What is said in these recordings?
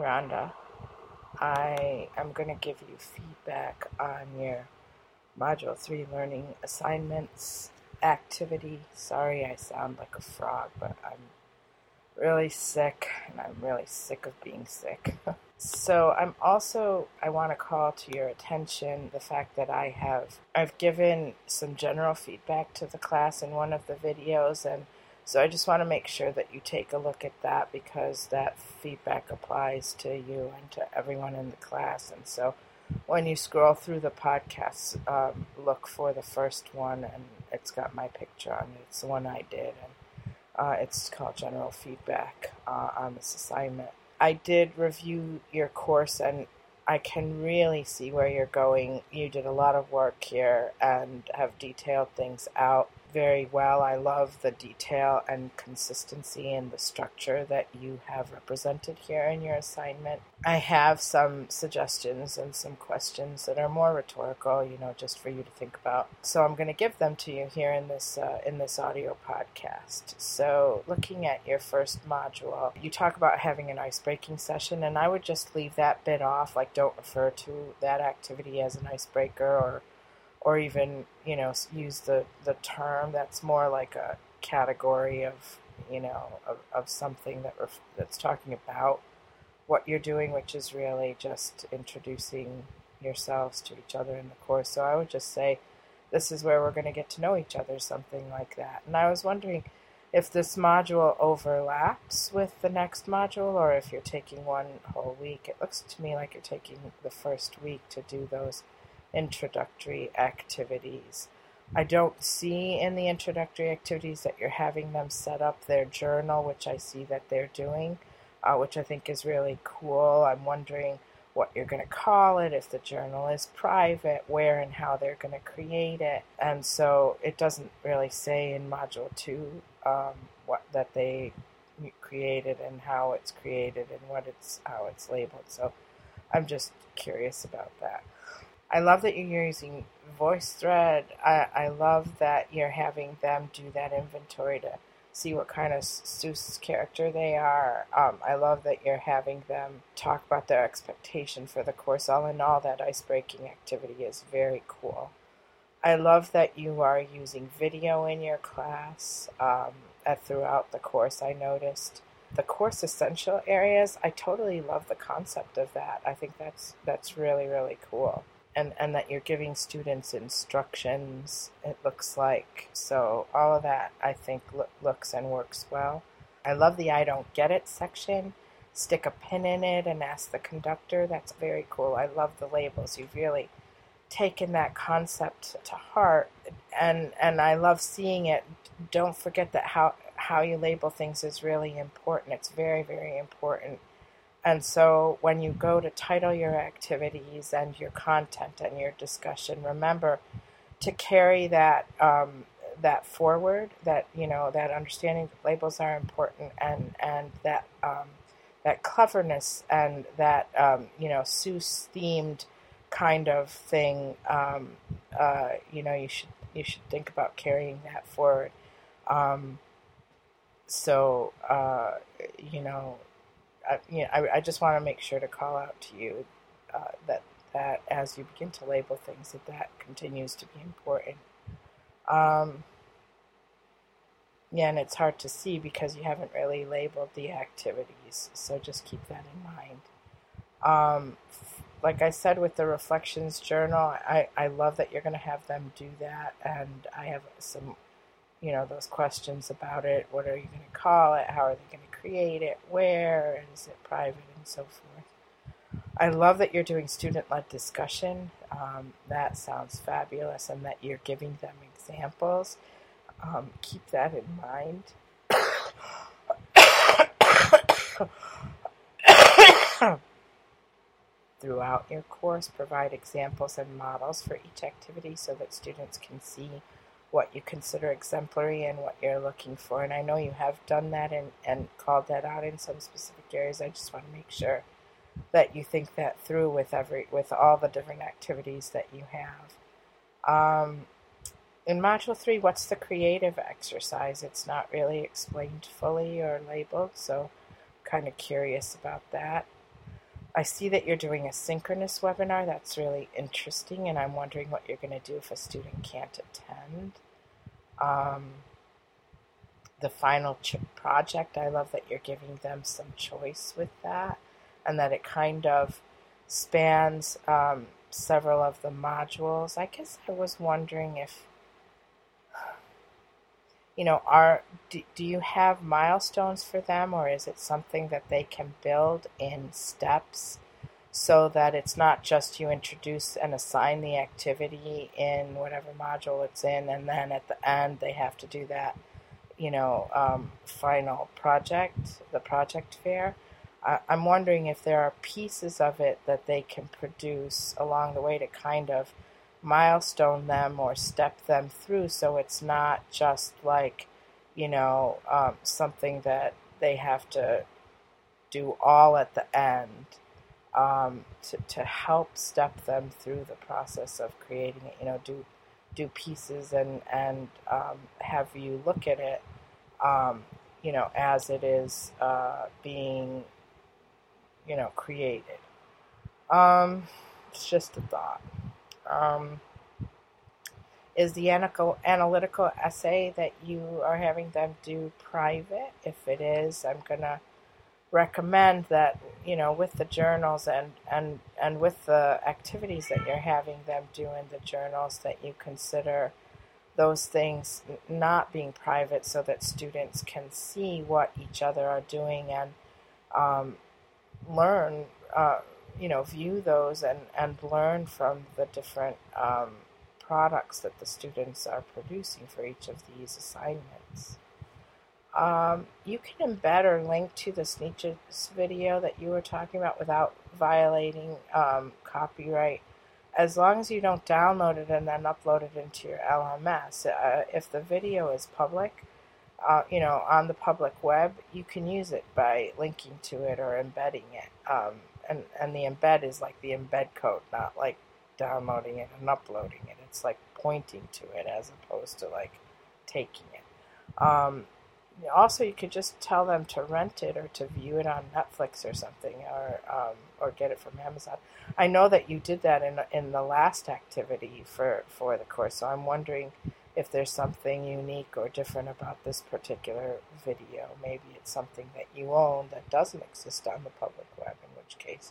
Rhonda. I am going to give you feedback on your Module 3 learning assignments activity. Sorry I sound like a frog, but I'm really sick, and I'm really sick of being sick. So I want to call to your attention the fact that I've given some general feedback to the class in one of the videos, and so I just want to make sure that you take a look at that because that feedback applies to you and to everyone in the class. And so when you scroll through the podcasts, look for the first one, and it's got my picture on it. It's the one I did, and it's called General Feedback on this assignment. I did review your course, and I can really see where you're going. You did a lot of work here and have detailed things out very well. I love the detail and consistency and the structure that you have represented here in your assignment. I have some suggestions and some questions that are more rhetorical, just for you to think about. So I'm going to give them to you here in this audio podcast. So looking at your first module, you talk about having an ice-breaking session, and I would just leave that bit off, like don't refer to that activity as an icebreaker or even, use the term. That's more like a category of something that's talking about what you're doing, which is really just introducing yourselves to each other in the course. So I would just say, this is where we're going to get to know each other, something like that. And I was wondering if this module overlaps with the next module, or if you're taking one whole week. It looks to me like you're taking the first week to do those introductory activities. I don't see in the introductory activities that you're having them set up their journal, which I see that they're doing, which I think is really cool. I'm wondering what you're going to call it, if the journal is private, where and how they're going to create it. And so it doesn't really say in Module 2 what that they created and how it's created and how it's labeled. So I'm just curious about that. I love that you're using VoiceThread. I love that you're having them do that inventory to see what kind of Seuss character they are. I love that you're having them talk about their expectation for the course. All in all, that ice-breaking activity is very cool. I love that you are using video in your class throughout the course. I noticed the course essential areas. I totally love the concept of that. I think that's really, really cool. And that you're giving students instructions, it looks like. So all of that, I think, looks and works well. I love the I don't get it section. Stick a pin in it and ask the conductor. That's very cool. I love the labels. You've really taken that concept to heart, and I love seeing it. Don't forget that how you label things is really important. It's very, very important. And so when you go to title your activities and your content and your discussion, remember to carry that forward, that that understanding that labels are important, and that that cleverness and that Seuss themed kind of thing. You should think about carrying that forward. I just want to make sure to call out to you that as you begin to label things, that continues to be important. And it's hard to see because you haven't really labeled the activities, so just keep that in mind. Like I said with the reflections journal, I love that you're going to have them do that, and I have some those questions about it. What are you going to call it? How are they going to create it? Where? Is it private? And so forth. I love that you're doing student-led discussion. That sounds fabulous, and that you're giving them examples. Keep that in mind. Throughout your course, provide examples and models for each activity so that students can see what you consider exemplary and what you're looking for. And I know you have done that and called that out in some specific areas. I just want to make sure that you think that through with all the different activities that you have. In Module 3, what's the creative exercise? It's not really explained fully or labeled, so I'm kind of curious about that. I see that you're doing a synchronous webinar. That's really interesting, and I'm wondering what you're going to do if a student can't attend. The final project, I love that you're giving them some choice with that, and that it kind of spans several of the modules. I guess I was wondering if, do you have milestones for them, or is it something that they can build in steps so that it's not just you introduce and assign the activity in whatever module it's in, and then at the end they have to do that, final project, the project fair? I'm wondering if there are pieces of it that they can produce along the way to kind of milestone them or step them through, so it's not just like, something that they have to do all at the end, to help step them through the process of creating it. Do pieces and have you look at it, as it is being, created. It's just a thought. Is the analytical essay that you are having them do private? If it is, I'm going to recommend that, with the journals and with the activities that you're having them do in the journals, that you consider those things not being private so that students can see what each other are doing and learn, view those and learn from the different products that the students are producing for each of these assignments. You can embed or link to the Sneetches video that you were talking about without violating copyright, as long as you don't download it and then upload it into your LMS. If the video is public, on the public web, you can use it by linking to it or embedding it. And the embed is like the embed code, not like downloading it and uploading it. It's like pointing to it as opposed to like taking it. Also, you could just tell them to rent it or to view it on Netflix or something, or get it from Amazon. I know that you did that in the last activity for the course, so I'm wondering if there's something unique or different about this particular video. Maybe it's something that you own that doesn't exist on the public web, in which case,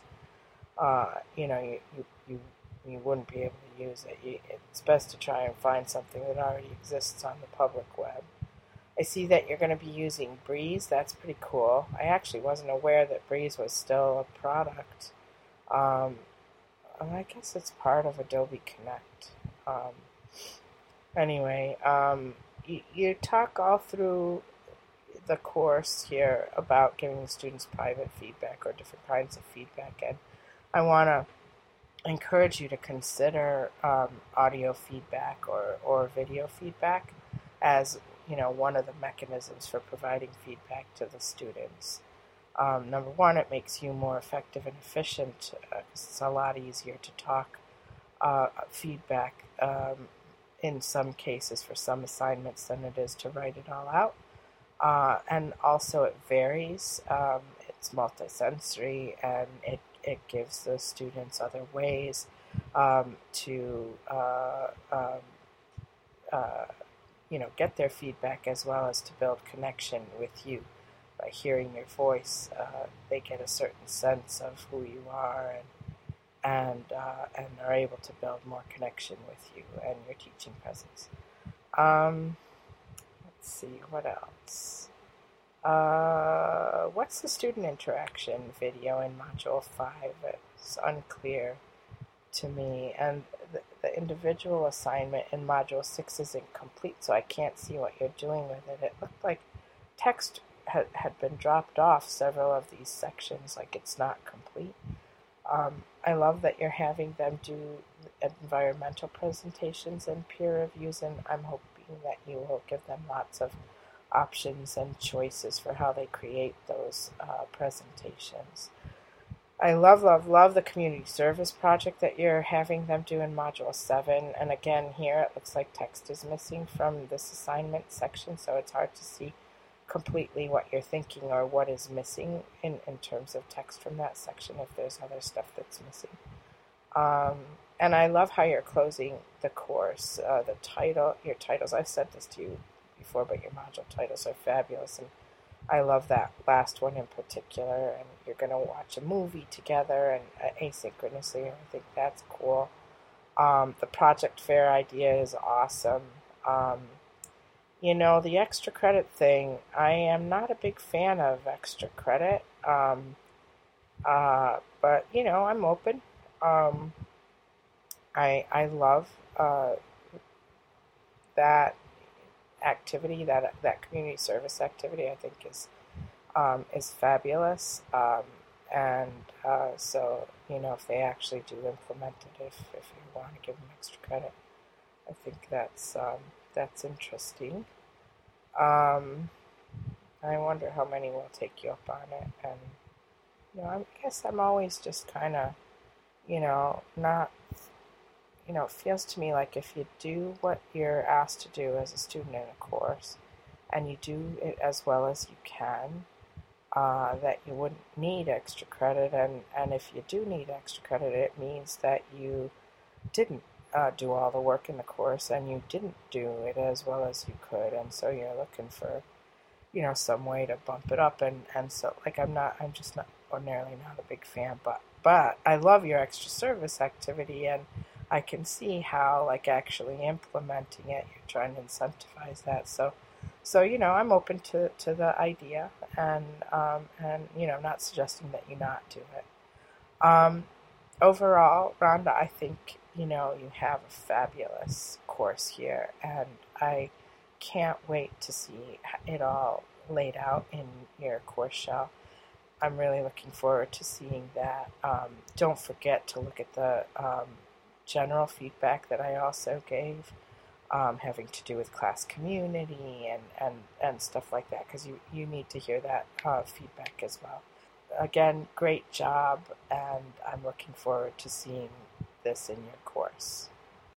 you wouldn't be able to use it. It's best to try and find something that already exists on the public web. I see that you're going to be using Breeze. That's pretty cool. I actually wasn't aware that Breeze was still a product. I guess it's part of Adobe Connect. Anyway, you talk all through the course here about giving students private feedback or different kinds of feedback, and I want to encourage you to consider audio feedback or video feedback as one of the mechanisms for providing feedback to the students. Number one, it makes you more effective and efficient. It's a lot easier to talk feedback in some cases for some assignments than it is to write it all out. And also it varies. It's multisensory, and it gives the students other ways to get their feedback, as well as to build connection with you. By hearing your voice, they get a certain sense of who you are, and are able to build more connection with you and your teaching presence. Let's see, what else? What's the student interaction video in Module 5? It's unclear to me, and the individual assignment in Module 6 isn't complete, so I can't see what you're doing with it. It looked like text had been dropped off several of these sections, like it's not complete. I love that you're having them do environmental presentations and peer reviews, and I'm hoping that you will give them lots of options and choices for how they create those presentations. I love the community service project that you're having them do in Module 7, and again here it looks like text is missing from this assignment section, so it's hard to see completely what you're thinking or what is missing in terms of text from that section if there's other stuff that's missing. Um, and I love how you're closing the course. Your titles, I've said this to you before, but your module titles are fabulous. And I love that last one in particular. And you're going to watch a movie together and asynchronously. I think that's cool. The project fair idea is awesome. Um, the extra credit thing, I am not a big fan of extra credit. But, I'm open. Um, I love that activity, that community service activity. I think is fabulous. And so, if they actually do implement it, if you want to give them extra credit, I think that's interesting. I wonder how many will take you up on it. And I guess I'm always just kind of, not. It feels to me like if you do what you're asked to do as a student in a course, and you do it as well as you can, that you wouldn't need extra credit. And if you do need extra credit, it means that you didn't do all the work in the course and you didn't do it as well as you could. And so you're looking for, some way to bump it up. And so, like, I'm just not ordinarily not a big fan, but I love your extra service activity, and I can see how, like, actually implementing it, you're trying to incentivize that. So I'm open to the idea, and not suggesting that you not do it. Overall, Rhonda, I think, you have a fabulous course here, and I can't wait to see it all laid out in your course shell. I'm really looking forward to seeing that. Don't forget to look at the general feedback that I also gave, having to do with class community and stuff like that, because you need to hear that feedback as well. Again, great job, and I'm looking forward to seeing this in your course.